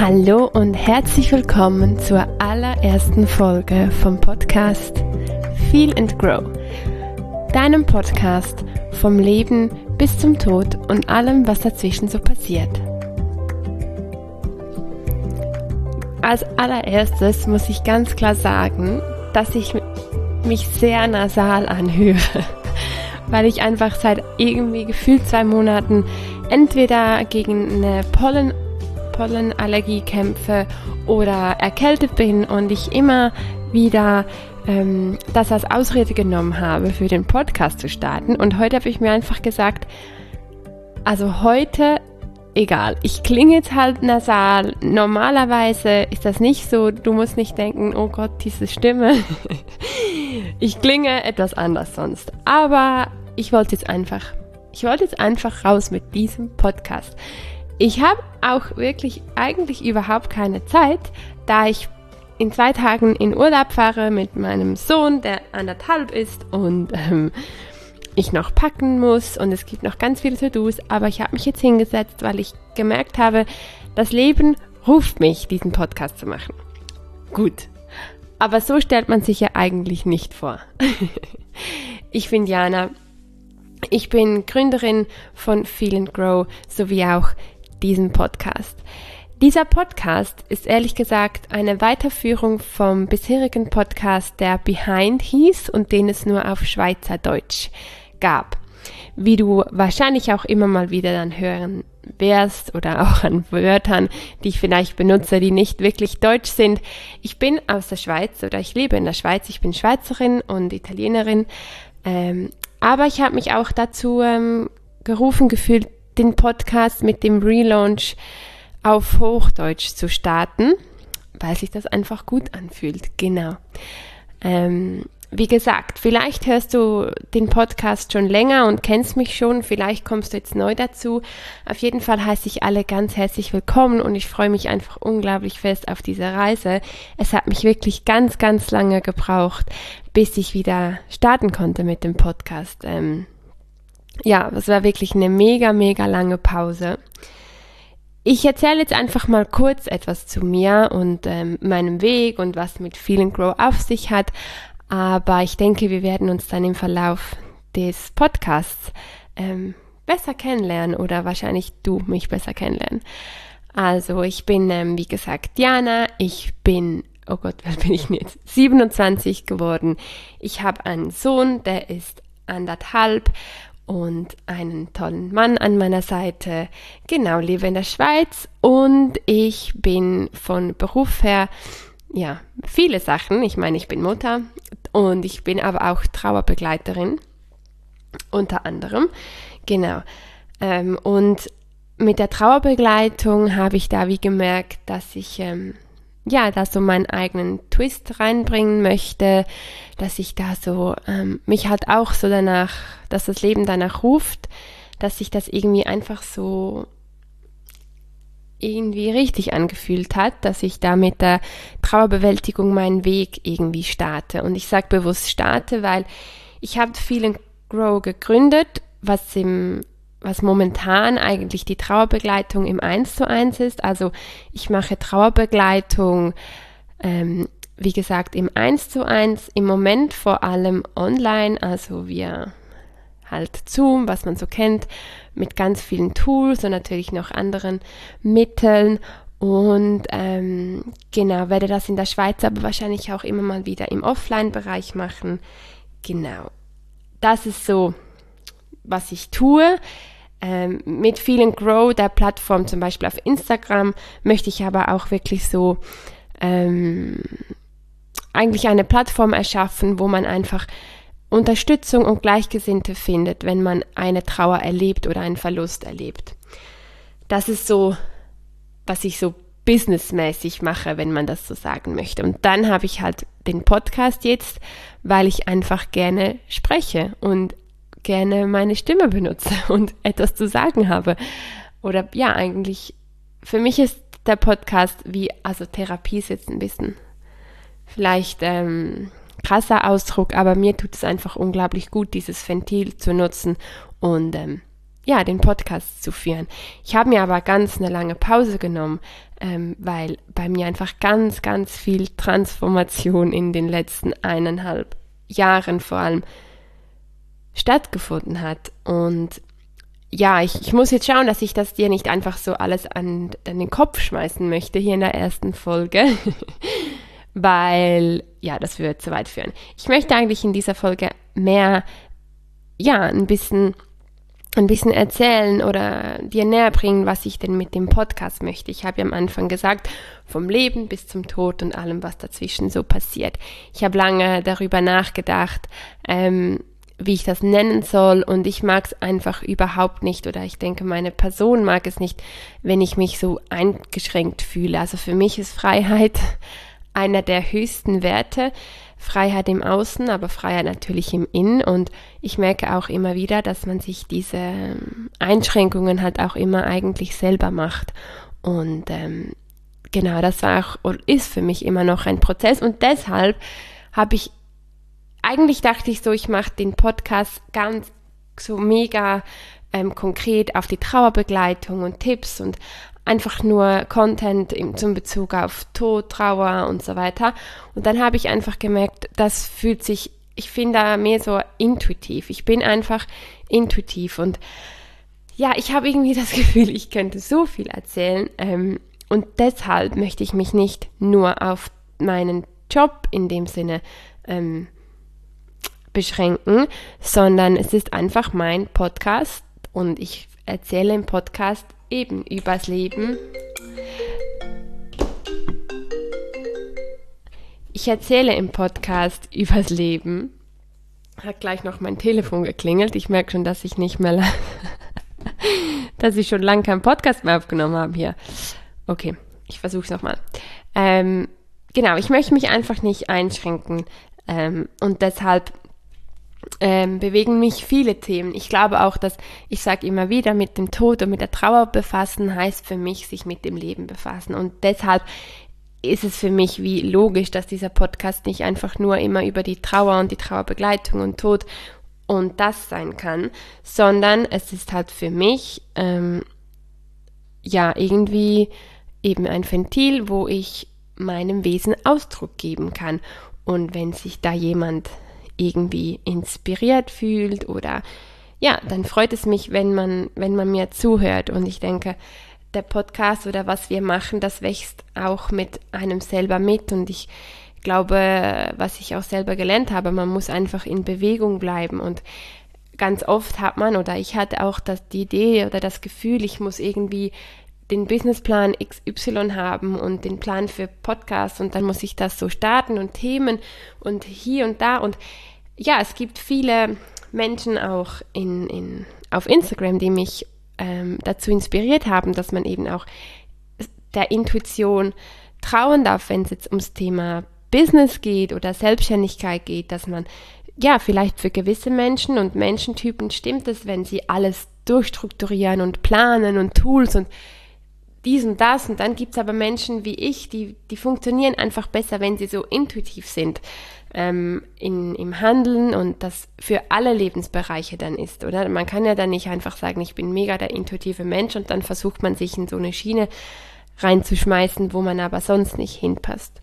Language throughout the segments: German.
Hallo und herzlich willkommen zur allerersten Folge vom Podcast Feel and Grow, deinem Podcast vom Leben bis zum Tod und allem, was dazwischen so passiert. Als allererstes muss ich ganz klar sagen, dass ich mich sehr nasal anhöre, weil ich einfach seit irgendwie gefühlt 2 Monaten entweder gegen eine Pollenallergie kämpfe oder erkältet bin und ich immer wieder das als Ausrede genommen habe, für den Podcast zu starten. Und heute habe ich mir einfach gesagt, also heute, egal, ich klinge jetzt halt nasal. Normalerweise ist das nicht so, du musst nicht denken, oh Gott, diese Stimme. Ich klinge etwas anders sonst. Aber ich wollte jetzt einfach raus mit diesem Podcast. Ich habe auch wirklich eigentlich überhaupt keine Zeit, da ich in 2 Tagen in Urlaub fahre mit meinem Sohn, der 1,5 ist und ich noch packen muss und es gibt noch ganz viele To-Dos, aber ich habe mich jetzt hingesetzt, weil ich gemerkt habe, das Leben ruft mich, diesen Podcast zu machen. Gut, aber so stellt man sich ja eigentlich nicht vor. Ich bin Jana, ich bin Gründerin von Feel and Grow sowie auch diesem Podcast. Dieser Podcast ist ehrlich gesagt eine Weiterführung vom bisherigen Podcast, der Behind hieß und den es nur auf Schweizerdeutsch gab. Wie du wahrscheinlich auch immer mal wieder dann hören wirst oder auch an Wörtern, die ich vielleicht benutze, die nicht wirklich deutsch sind. Ich bin aus der Schweiz oder ich lebe in der Schweiz. Ich bin Schweizerin und Italienerin. Aber ich habe mich auch dazu gerufen gefühlt, den Podcast mit dem Relaunch auf Hochdeutsch zu starten, weil sich das einfach gut anfühlt. Genau. Wie gesagt, vielleicht hörst du den Podcast schon länger und kennst mich schon, vielleicht kommst du jetzt neu dazu. Auf jeden Fall heiße ich alle ganz herzlich willkommen und ich freue mich einfach unglaublich fest auf diese Reise. Es hat mich wirklich ganz, ganz lange gebraucht, bis ich wieder starten konnte mit dem Podcast. Ja, es war wirklich eine mega, mega lange Pause. Ich erzähle jetzt einfach mal kurz etwas zu mir und meinem Weg und was mit Feel and Grow auf sich hat. Aber ich denke, wir werden uns dann im Verlauf des Podcasts besser kennenlernen oder wahrscheinlich du mich besser kennenlernen. Also ich bin, wie gesagt, Jana. Ich bin, oh Gott, was bin ich denn jetzt? 27 geworden. Ich habe einen Sohn, der ist 1,5 und einen tollen Mann an meiner Seite. Genau, lebe in der Schweiz und ich bin von Beruf her, ja, viele Sachen. Ich meine, ich bin Mutter und ich bin aber auch Trauerbegleiterin, unter anderem. Genau. Und mit der Trauerbegleitung habe ich da wie gemerkt, dass ich da so meinen eigenen Twist reinbringen möchte, dass ich da so mich halt auch so danach, dass das Leben danach ruft, dass sich das irgendwie einfach so irgendwie richtig angefühlt hat, dass ich da mit der Trauerbewältigung meinen Weg irgendwie starte. Und ich sage bewusst starte, weil ich habe Feel and Grow gegründet, was momentan eigentlich die Trauerbegleitung im 1:1 ist. Also ich mache Trauerbegleitung, wie gesagt, im 1:1, im Moment vor allem online, also via halt Zoom, was man so kennt, mit ganz vielen Tools und natürlich noch anderen Mitteln. Und genau, werde das in der Schweiz aber wahrscheinlich auch immer mal wieder im Offline-Bereich machen. Genau, das ist so, was ich tue. Mit Feel and Grow, der Plattform zum Beispiel auf Instagram, möchte ich aber auch wirklich so eigentlich eine Plattform erschaffen, wo man einfach Unterstützung und Gleichgesinnte findet, wenn man eine Trauer erlebt oder einen Verlust erlebt. Das ist so, was ich so businessmäßig mache, wenn man das so sagen möchte. Und dann habe ich halt den Podcast jetzt, weil ich einfach gerne spreche und gerne meine Stimme benutze und etwas zu sagen habe. Oder ja, eigentlich, für mich ist der Podcast also Therapie ist jetzt ein bisschen vielleicht krasser Ausdruck, aber mir tut es einfach unglaublich gut, dieses Ventil zu nutzen und den Podcast zu führen. Ich habe mir aber ganz eine lange Pause genommen, weil bei mir einfach ganz, ganz viel Transformation in den letzten 1,5 Jahren vor allem stattgefunden hat. Und ja, ich muss jetzt schauen, dass ich das dir nicht einfach so alles an den Kopf schmeißen möchte hier in der ersten Folge, weil, ja, das würde zu weit führen. Ich möchte eigentlich in dieser Folge mehr, ein bisschen erzählen oder dir näher bringen, was ich denn mit dem Podcast möchte. Ich habe ja am Anfang gesagt, vom Leben bis zum Tod und allem, was dazwischen so passiert. Ich habe lange darüber nachgedacht, wie ich das nennen soll, und ich mag es einfach überhaupt nicht, oder ich denke, meine Person mag es nicht, wenn ich mich so eingeschränkt fühle. Also für mich ist Freiheit einer der höchsten Werte. Freiheit im Außen, aber Freiheit natürlich im Innen, und ich merke auch immer wieder, dass man sich diese Einschränkungen halt auch immer eigentlich selber macht, und genau, das war auch und ist für mich immer noch ein Prozess, und deshalb dachte ich so, ich mache den Podcast ganz so mega konkret auf die Trauerbegleitung und Tipps und einfach nur Content zum Bezug auf Tod, Trauer und so weiter. Und dann habe ich einfach gemerkt, das fühlt sich, ich finde, mehr so intuitiv. Ich bin einfach intuitiv, und ja, ich habe irgendwie das Gefühl, ich könnte so viel erzählen, und deshalb möchte ich mich nicht nur auf meinen Job in dem Sinne beschränken, sondern es ist einfach mein Podcast, und ich erzähle im Podcast eben übers Leben. Ich erzähle im Podcast übers Leben. Hat gleich noch mein Telefon geklingelt. Ich merke schon, dass ich nicht mehr, dass ich schon lange keinen Podcast mehr aufgenommen habe hier. Okay, ich versuche es nochmal. Genau, ich möchte mich einfach nicht einschränken, und deshalb bewegen mich viele Themen. Ich glaube auch, dass, ich sage immer wieder, mit dem Tod und mit der Trauer befassen, heißt für mich, sich mit dem Leben befassen. Und deshalb ist es für mich wie logisch, dass dieser Podcast nicht einfach nur immer über die Trauer und die Trauerbegleitung und Tod und das sein kann, sondern es ist halt für mich irgendwie eben ein Ventil, wo ich meinem Wesen Ausdruck geben kann. Und wenn sich da jemand irgendwie inspiriert fühlt oder dann freut es mich, wenn man mir zuhört, und ich denke, der Podcast oder was wir machen, das wächst auch mit einem selber mit, und ich glaube, was ich auch selber gelernt habe, man muss einfach in Bewegung bleiben, und ganz oft hat man, oder ich hatte auch die Idee oder das Gefühl, ich muss irgendwie den Businessplan XY haben und den Plan für Podcasts, und dann muss ich das so starten und Themen und hier und da, und ja, es gibt viele Menschen auch auf Instagram, die mich dazu inspiriert haben, dass man eben auch der Intuition trauen darf, wenn es jetzt ums Thema Business geht oder Selbstständigkeit geht, dass man vielleicht für gewisse Menschen und Menschentypen stimmt es, wenn sie alles durchstrukturieren und planen und Tools und dies und das, und dann gibt es aber Menschen wie ich, die funktionieren einfach besser, wenn sie so intuitiv sind im Handeln, und das für alle Lebensbereiche dann ist, oder? Man kann ja dann nicht einfach sagen, ich bin mega der intuitive Mensch, und dann versucht man sich in so eine Schiene reinzuschmeißen, wo man aber sonst nicht hinpasst.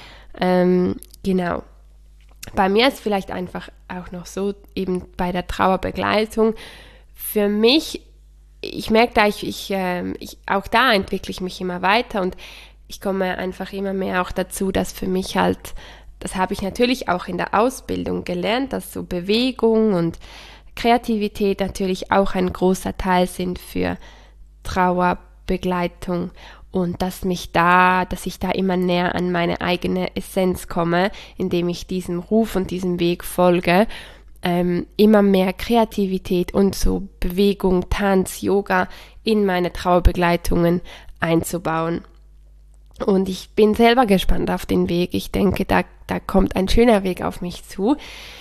Genau. Bei mir ist vielleicht einfach auch noch so, eben bei der Trauerbegleitung, für mich, ich merke da, auch da entwickle ich mich immer weiter, und ich komme einfach immer mehr auch dazu, dass für mich halt, das habe ich natürlich auch in der Ausbildung gelernt, dass so Bewegung und Kreativität natürlich auch ein großer Teil sind für Trauerbegleitung, und dass ich da immer näher an meine eigene Essenz komme, indem ich diesem Ruf und diesem Weg folge, immer mehr Kreativität und so Bewegung, Tanz, Yoga in meine Trauerbegleitungen einzubauen. Und ich bin selber gespannt auf den Weg. Ich denke, da kommt ein schöner Weg auf mich zu.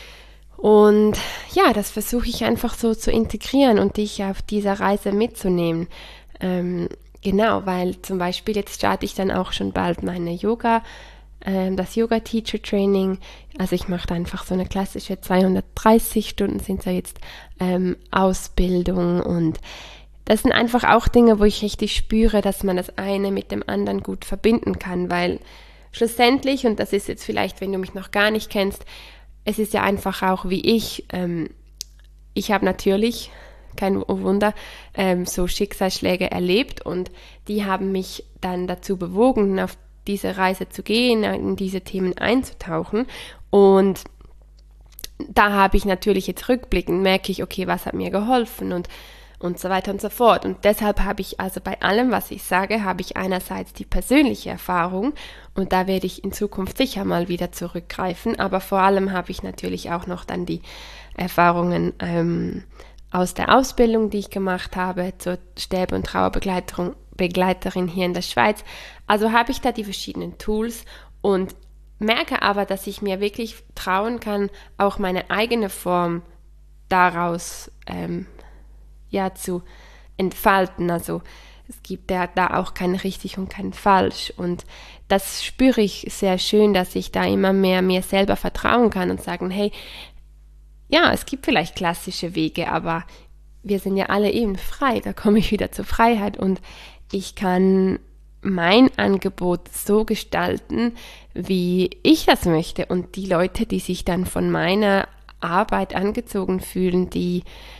Und ja, das versuche ich einfach so zu integrieren und dich auf dieser Reise mitzunehmen. Genau, weil zum Beispiel jetzt starte ich dann auch schon bald meine Yoga das Yoga-Teacher-Training. Also ich mache einfach so eine klassische 230 Stunden sind ja jetzt Ausbildung, und das sind einfach auch Dinge, wo ich richtig spüre, dass man das eine mit dem anderen gut verbinden kann, weil schlussendlich, und das ist jetzt vielleicht, wenn du mich noch gar nicht kennst, es ist ja einfach auch wie ich habe natürlich, kein Wunder, so Schicksalsschläge erlebt, und die haben mich dann dazu bewogen, auf diese Reise zu gehen, in diese Themen einzutauchen, und da habe ich natürlich jetzt rückblickend, merke ich, okay, was hat mir geholfen und so weiter und so fort. Und deshalb habe ich also bei allem, was ich sage, habe ich einerseits die persönliche Erfahrung, und da werde ich in Zukunft sicher mal wieder zurückgreifen, aber vor allem habe ich natürlich auch noch dann die Erfahrungen aus der Ausbildung, die ich gemacht habe zur Sterbe- und Trauerbegleiterin hier in der Schweiz. Also habe ich da die verschiedenen Tools und merke aber, dass ich mir wirklich trauen kann, auch meine eigene Form daraus zu entfalten. Also es gibt ja da auch kein richtig und kein falsch, und das spüre ich sehr schön, dass ich da immer mehr mir selber vertrauen kann und sagen, hey, ja, es gibt vielleicht klassische Wege, aber wir sind ja alle eben frei, da komme ich wieder zur Freiheit, und ich kann mein Angebot so gestalten, wie ich das möchte, und die Leute, die sich dann von meiner Arbeit angezogen fühlen, die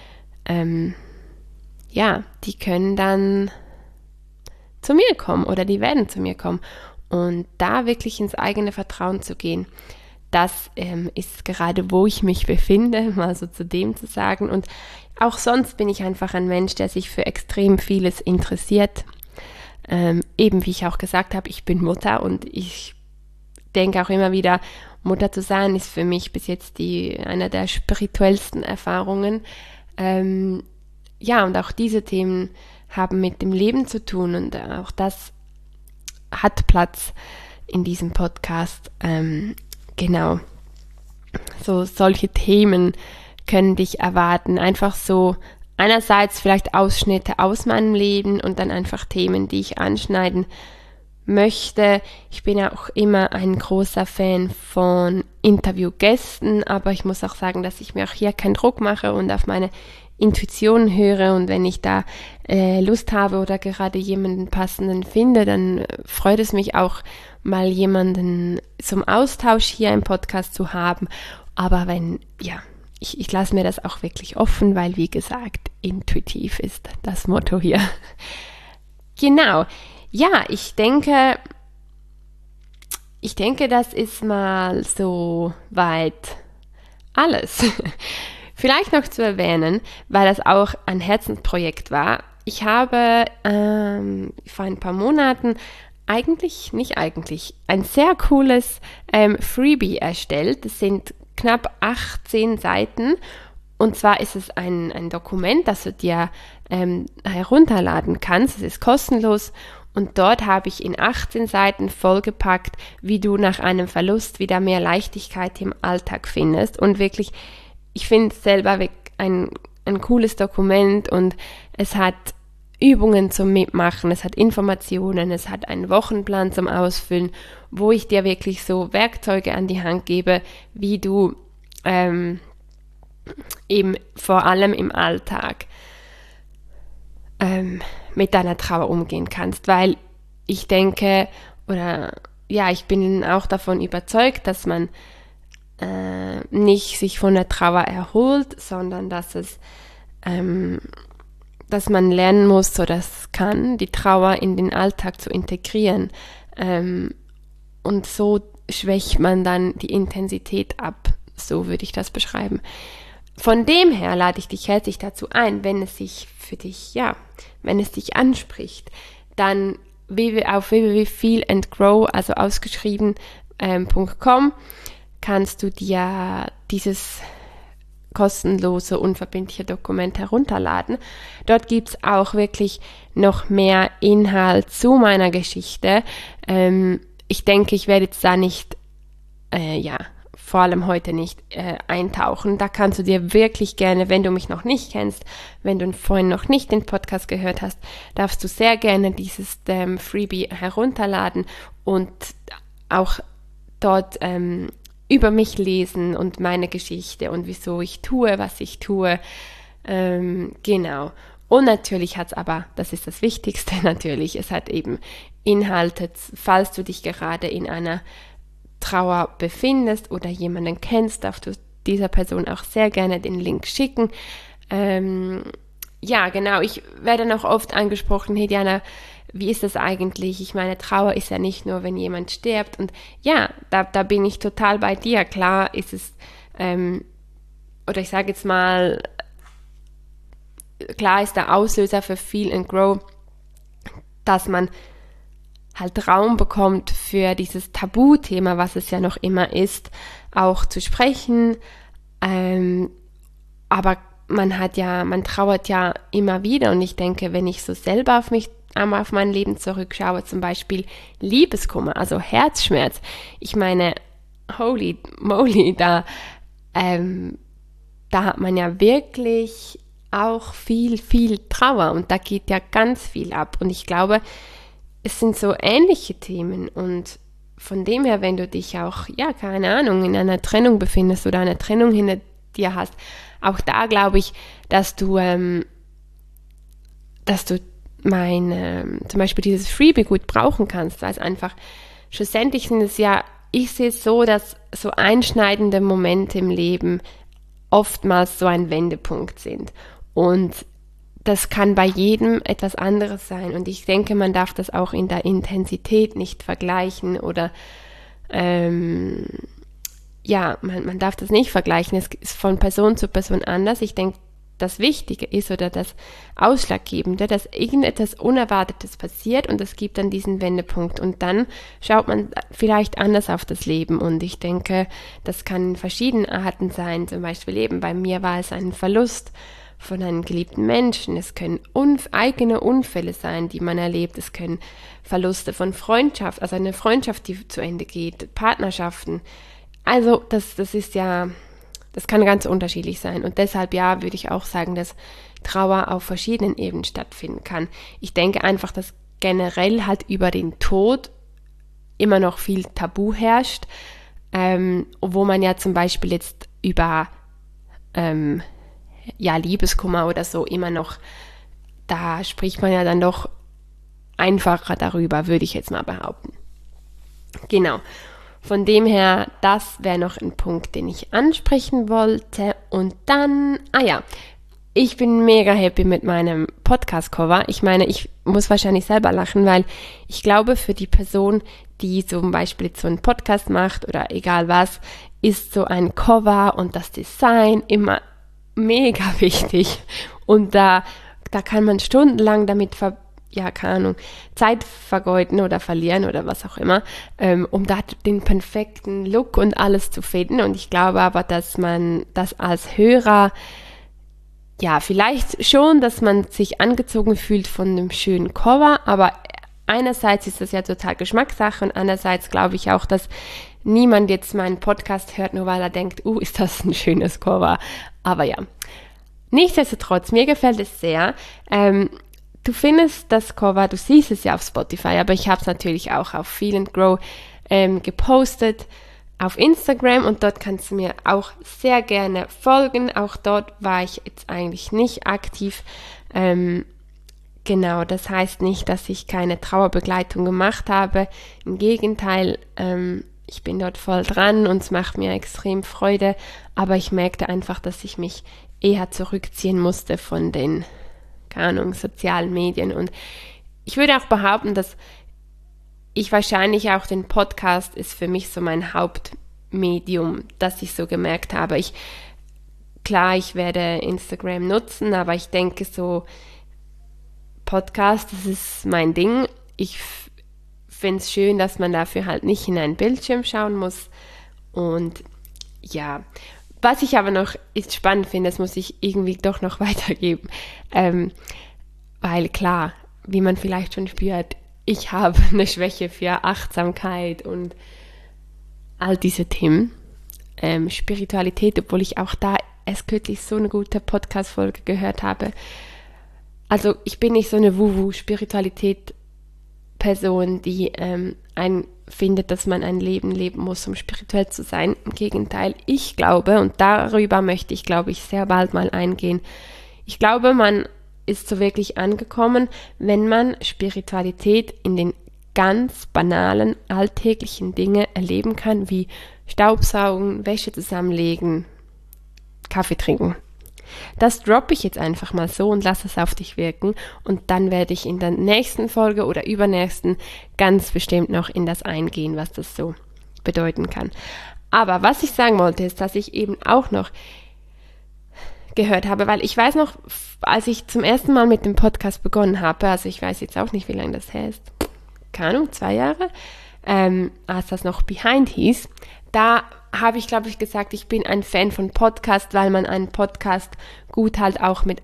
können dann zu mir kommen oder die werden zu mir kommen. Und da wirklich ins eigene Vertrauen zu gehen, das ist gerade, wo ich mich befinde, mal so zu dem zu sagen. Und auch sonst bin ich einfach ein Mensch, der sich für extrem vieles interessiert. Eben wie ich auch gesagt habe, ich bin Mutter, und ich denke auch immer wieder, Mutter zu sein ist für mich bis jetzt eine der spirituellsten Erfahrungen. Und auch diese Themen haben mit dem Leben zu tun, und auch das hat Platz in diesem Podcast. Genau. So solche Themen können dich erwarten. Einfach so einerseits vielleicht Ausschnitte aus meinem Leben und dann einfach Themen, die ich anschneiden möchte. Ich bin ja auch immer ein großer Fan von Interviewgästen, aber ich muss auch sagen, dass ich mir auch hier keinen Druck mache und auf meine Intuition höre, und wenn ich da Lust habe oder gerade jemanden passenden finde, dann freut es mich auch, mal jemanden zum Austausch hier im Podcast zu haben. Aber ich lasse mir das auch wirklich offen, weil, wie gesagt, intuitiv ist das Motto hier. Genau. Ja, ich denke, das ist mal so weit alles. Vielleicht noch zu erwähnen, weil das auch ein Herzensprojekt war. Ich habe vor ein paar Monaten ein sehr cooles Freebie erstellt. Es sind knapp 18 Seiten, und zwar ist es ein Dokument, das du dir herunterladen kannst. Es ist kostenlos, und dort habe ich in 18 Seiten vollgepackt, wie du nach einem Verlust wieder mehr Leichtigkeit im Alltag findest, und wirklich, ich finde es selber ein cooles Dokument, und es hat Übungen zum Mitmachen, es hat Informationen, es hat einen Wochenplan zum Ausfüllen, wo ich dir wirklich so Werkzeuge an die Hand gebe, wie du eben vor allem im Alltag mit deiner Trauer umgehen kannst, weil ich denke, ich bin auch davon überzeugt, dass man nicht sich von der Trauer erholt, sondern dass man lernen muss oder kann, die Trauer in den Alltag zu integrieren. Und so schwächt man dann die Intensität ab. So würde ich das beschreiben. Von dem her lade ich dich herzlich dazu ein, wenn es sich für dich, wenn es dich anspricht, dann auf www.feelandgrow, also ausgeschrieben.com, kannst du dir dieses kostenlose, unverbindliche Dokument herunterladen. Dort gibt es auch wirklich noch mehr Inhalt zu meiner Geschichte. Ich denke, ich werde jetzt da nicht, vor allem heute nicht eintauchen. Da kannst du dir wirklich gerne, wenn du mich noch nicht kennst, wenn du vorhin noch nicht den Podcast gehört hast, darfst du sehr gerne dieses Freebie herunterladen und auch dort über mich lesen und meine Geschichte und wieso ich tue, was ich tue. Genau. Und natürlich hat es aber, das ist das Wichtigste natürlich, es hat eben Inhalte, falls du dich gerade in einer Trauer befindest oder jemanden kennst, darfst du dieser Person auch sehr gerne den Link schicken. Ja, genau, ich werde noch oft angesprochen, hey Diana, wie ist das eigentlich? Ich meine, Trauer ist ja nicht nur, wenn jemand stirbt. Und ja, da bin ich total bei dir. Klar ist es, oder ich sage jetzt mal, klar ist der Auslöser für Feel and Grow, dass man halt Raum bekommt für dieses Tabuthema, was es ja noch immer ist, auch zu sprechen. Aber man trauert ja immer wieder. Und ich denke, wenn ich so selber auf mein Leben zurückschaue, zum Beispiel Liebeskummer, also Herzschmerz. Ich meine, holy moly, da hat man ja wirklich auch viel Trauer und da geht ja ganz viel ab. Und ich glaube, es sind so ähnliche Themen und von dem her, wenn du dich auch, ja, keine Ahnung, in einer Trennung befindest oder eine Trennung hinter dir hast, auch da glaube ich, dass du zum Beispiel dieses Freebie gut brauchen kannst, weil es einfach, schlussendlich sind es ja, ich sehe es so, dass so einschneidende Momente im Leben oftmals so ein Wendepunkt sind und das kann bei jedem etwas anderes sein und ich denke, man darf das auch in der Intensität nicht vergleichen oder man darf das nicht vergleichen, es ist von Person zu Person anders. Ich denke, das Wichtige ist oder das Ausschlaggebende, dass irgendetwas Unerwartetes passiert und es gibt dann diesen Wendepunkt und dann schaut man vielleicht anders auf das Leben und ich denke, das kann in verschiedenen Arten sein, zum Beispiel eben bei mir war es ein Verlust von einem geliebten Menschen, es können eigene Unfälle sein, die man erlebt, es können Verluste von Freundschaft, also eine Freundschaft, die zu Ende geht, Partnerschaften, also das ist ja, das kann ganz unterschiedlich sein und deshalb ja, würde ich auch sagen, dass Trauer auf verschiedenen Ebenen stattfinden kann. Ich denke einfach, dass generell halt über den Tod immer noch viel Tabu herrscht, wo man ja zum Beispiel jetzt über Liebeskummer oder so immer noch, da spricht man ja dann doch einfacher darüber, würde ich jetzt mal behaupten. Genau. Von dem her, das wäre noch ein Punkt, den ich ansprechen wollte. Und dann, ich bin mega happy mit meinem Podcast-Cover. Ich meine, ich muss wahrscheinlich selber lachen, weil ich glaube, für die Person, die zum Beispiel so einen Podcast macht oder egal was, ist so ein Cover und das Design immer mega wichtig. Und da kann man stundenlang damit Zeit vergeuden oder verlieren oder was auch immer, um da den perfekten Look und alles zu finden. Und ich glaube aber, dass man das als Hörer, ja, vielleicht schon, dass man sich angezogen fühlt von einem schönen Cover, aber einerseits ist das ja total Geschmackssache und andererseits glaube ich auch, dass niemand jetzt meinen Podcast hört, nur weil er denkt, ist das ein schönes Cover. Aber ja, nichtsdestotrotz, mir gefällt es sehr. Du findest das Cover, du siehst es ja auf Spotify, aber ich habe es natürlich auch auf Feel and Grow gepostet auf Instagram und dort kannst du mir auch sehr gerne folgen. Auch dort war ich jetzt eigentlich nicht aktiv. Genau, das heißt nicht, dass ich keine Trauerbegleitung gemacht habe. Im Gegenteil, ich bin dort voll dran und es macht mir extrem Freude, aber ich merkte einfach, dass ich mich eher zurückziehen musste von den sozialen Medien und ich würde auch behaupten, dass ich wahrscheinlich auch den Podcast ist für mich so mein Hauptmedium, das ich so gemerkt habe. Ich werde Instagram nutzen, aber ich denke so, Podcast, das ist mein Ding. Ich finde es schön, dass man dafür halt nicht in einen Bildschirm schauen muss und ja, was ich aber noch spannend finde, das muss ich irgendwie doch noch weitergeben, weil klar, wie man vielleicht schon spürt, ich habe eine Schwäche für Achtsamkeit und all diese Themen, Spiritualität, obwohl ich auch da erst kürzlich so eine gute Podcast-Folge gehört habe. Also ich bin nicht so eine Woo-Woo-Spiritualität-Person, Person, die findet, dass man ein Leben leben muss, um spirituell zu sein. Im Gegenteil, ich glaube, und darüber möchte ich, glaube ich, sehr bald mal eingehen, ich glaube, man ist so wirklich angekommen, wenn man Spiritualität in den ganz banalen, alltäglichen Dinge erleben kann, wie Staubsaugen, Wäsche zusammenlegen, Kaffee trinken. Das droppe ich jetzt einfach mal so und lasse es auf dich wirken und dann werde ich in der nächsten Folge oder übernächsten ganz bestimmt noch in das eingehen, was das so bedeuten kann. Aber was ich sagen wollte, ist, dass ich eben auch noch gehört habe, weil ich weiß noch, als ich zum ersten Mal mit dem Podcast begonnen habe, also ich weiß jetzt auch nicht, wie lange das her ist, keine Ahnung, 2 Jahre, als das noch Behind hieß, da habe ich, glaube ich, gesagt, ich bin ein Fan von Podcast, weil man einen Podcast gut halt auch mit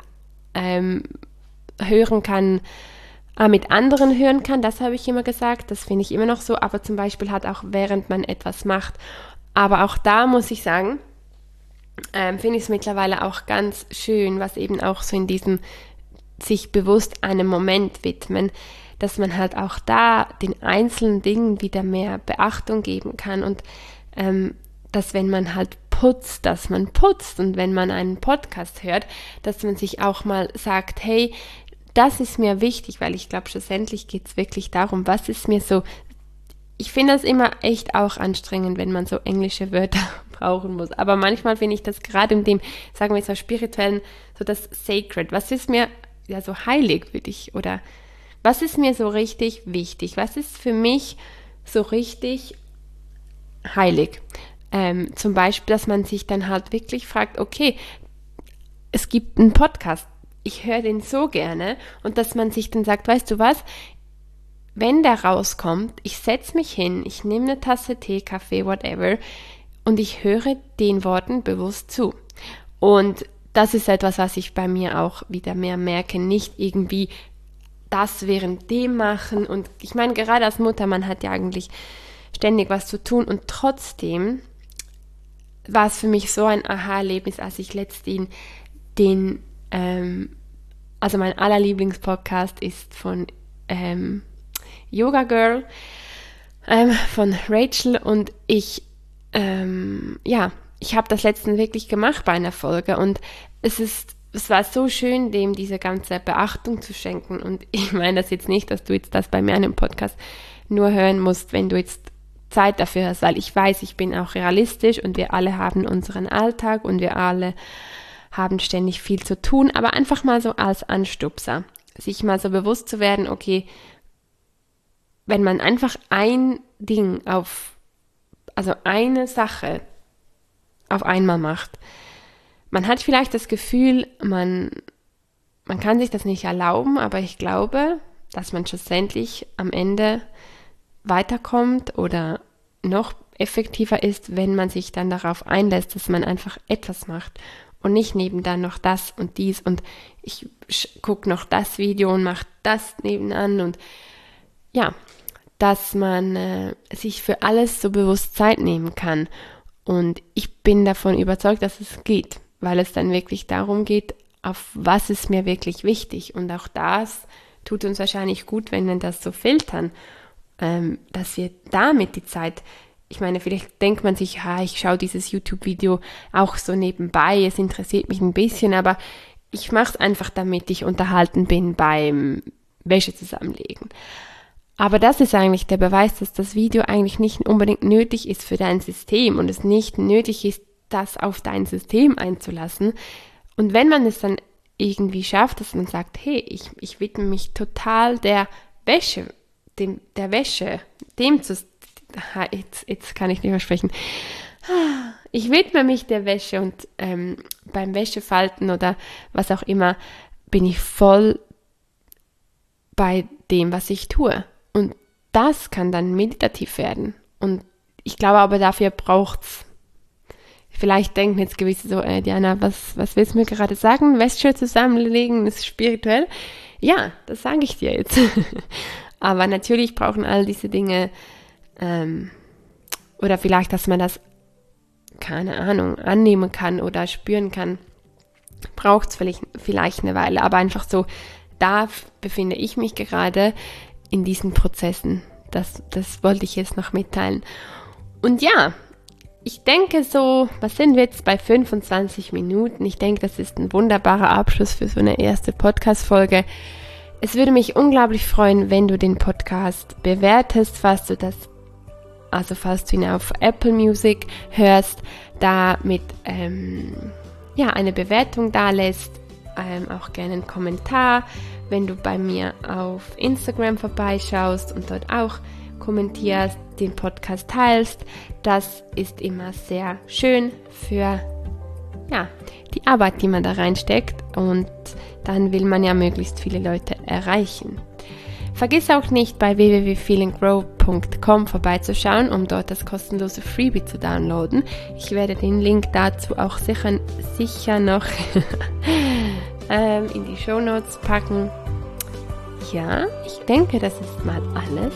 hören kann, mit anderen hören kann, das habe ich immer gesagt, das finde ich immer noch so, aber zum Beispiel halt auch während man etwas macht. Aber auch da muss ich sagen, finde ich es mittlerweile auch ganz schön, was eben auch so in diesem sich bewusst einem Moment widmen, dass man halt auch da den einzelnen Dingen wieder mehr Beachtung geben kann und dass wenn man halt putzt, dass man putzt und wenn man einen Podcast hört, dass man sich auch mal sagt, hey, das ist mir wichtig, weil ich glaube, schlussendlich geht es wirklich darum, was ist mir so, ich finde das immer echt auch anstrengend, wenn man so englische Wörter brauchen muss, aber manchmal finde ich das gerade in dem, sagen wir so spirituellen, so das Sacred, was ist mir ja so heilig für dich oder was ist mir so richtig wichtig, was ist für mich so richtig heilig. Zum Beispiel, dass man sich dann halt wirklich fragt, okay, es gibt einen Podcast, ich höre den so gerne und dass man sich dann sagt, weißt du was, wenn der rauskommt, ich setze mich hin, ich nehme eine Tasse Tee, Kaffee, whatever und ich höre den Worten bewusst zu. Und das ist etwas, was ich bei mir auch wieder mehr merke, nicht irgendwie das während dem machen und ich meine, gerade als Mutter, man hat ja eigentlich ständig was zu tun und trotzdem war es für mich so ein Aha-Erlebnis, als ich letztens also mein allerlieblingspodcast ist von Yoga Girl von Rachel und ich habe das letztens wirklich gemacht bei einer Folge und es war so schön, dem diese ganze Beachtung zu schenken und ich meine das jetzt nicht, dass du jetzt das bei mir in einem Podcast nur hören musst, wenn du jetzt Zeit dafür hast, weil ich weiß, ich bin auch realistisch und wir alle haben unseren Alltag und wir alle haben ständig viel zu tun, aber einfach mal so als Anstupser, sich mal so bewusst zu werden, okay, wenn man einfach ein Ding also eine Sache auf einmal macht, man hat vielleicht das Gefühl, man kann sich das nicht erlauben, aber ich glaube, dass man schlussendlich am Ende weiterkommt oder noch effektiver ist, wenn man sich dann darauf einlässt, dass man einfach etwas macht und nicht nebenan noch das und dies und ich gucke noch das Video und mache das nebenan und ja, dass man sich für alles so bewusst Zeit nehmen kann und ich bin davon überzeugt, dass es geht, weil es dann wirklich darum geht, auf was ist mir wirklich wichtig und auch das tut uns wahrscheinlich gut, wenn wir das so filtern, dass wir damit die Zeit, ich meine, vielleicht denkt man sich, ich schaue dieses YouTube-Video auch so nebenbei, es interessiert mich ein bisschen, aber ich mache es einfach, damit ich unterhalten bin beim Wäsche zusammenlegen. Aber das ist eigentlich der Beweis, dass das Video eigentlich nicht unbedingt nötig ist für dein System und es nicht nötig ist, das auf dein System einzulassen. Und wenn man es dann irgendwie schafft, dass man sagt, hey, ich widme mich total der Wäsche, jetzt kann ich nicht mehr sprechen. Ich widme mich der Wäsche und beim Wäschefalten oder was auch immer bin ich voll bei dem, was ich tue. Und das kann dann meditativ werden. Und ich glaube aber, dafür braucht's. Vielleicht denken jetzt gewisse so, Diana, was willst du mir gerade sagen? Wäsche zusammenlegen ist spirituell? Ja, das sage ich dir jetzt. Aber natürlich brauchen all diese Dinge, oder vielleicht, dass man das, keine Ahnung, annehmen kann oder spüren kann, braucht es vielleicht eine Weile. Aber einfach so, da befinde ich mich gerade in diesen Prozessen. Das wollte ich jetzt noch mitteilen. Und ja, ich denke so, was sind wir jetzt bei 25 Minuten? Ich denke, das ist ein wunderbarer Abschluss für so eine erste Podcast-Folge. Es würde mich unglaublich freuen, wenn du den Podcast bewertest, falls du ihn auf Apple Music hörst, damit eine Bewertung da lässt, auch gerne einen Kommentar, wenn du bei mir auf Instagram vorbeischaust und dort auch kommentierst, den Podcast teilst. Das ist immer sehr schön für die Arbeit, die man da reinsteckt, und dann will man ja möglichst viele Leute erreichen. Vergiss auch nicht, bei www.feelinggrow.com vorbeizuschauen, um dort das kostenlose Freebie zu downloaden. Ich werde den Link dazu auch sicher noch in die Shownotes packen. Ja, ich denke, das ist mal alles.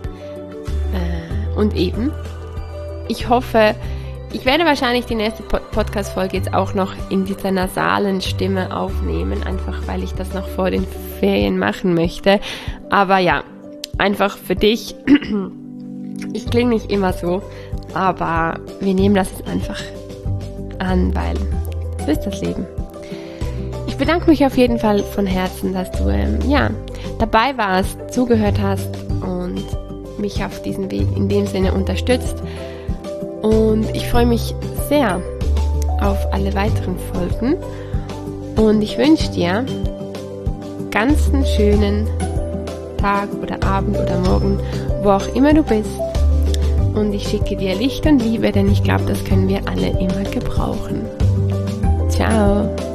Und eben, ich hoffe, ich werde wahrscheinlich die nächste Podcast-Folge jetzt auch noch in dieser nasalen Stimme aufnehmen, einfach weil ich das noch vor den Ferien machen möchte. Aber ja, einfach für dich. Ich klinge nicht immer so, aber wir nehmen das jetzt einfach an, weil so ist das Leben. Ich bedanke mich auf jeden Fall von Herzen, dass du dabei warst, zugehört hast und mich auf diesem Weg in dem Sinne unterstützt. Und ich freue mich sehr auf alle weiteren Folgen. Und ich wünsche dir ganz einen schönen Tag oder Abend oder Morgen, wo auch immer du bist. Und ich schicke dir Licht und Liebe, denn ich glaube, das können wir alle immer gebrauchen. Ciao!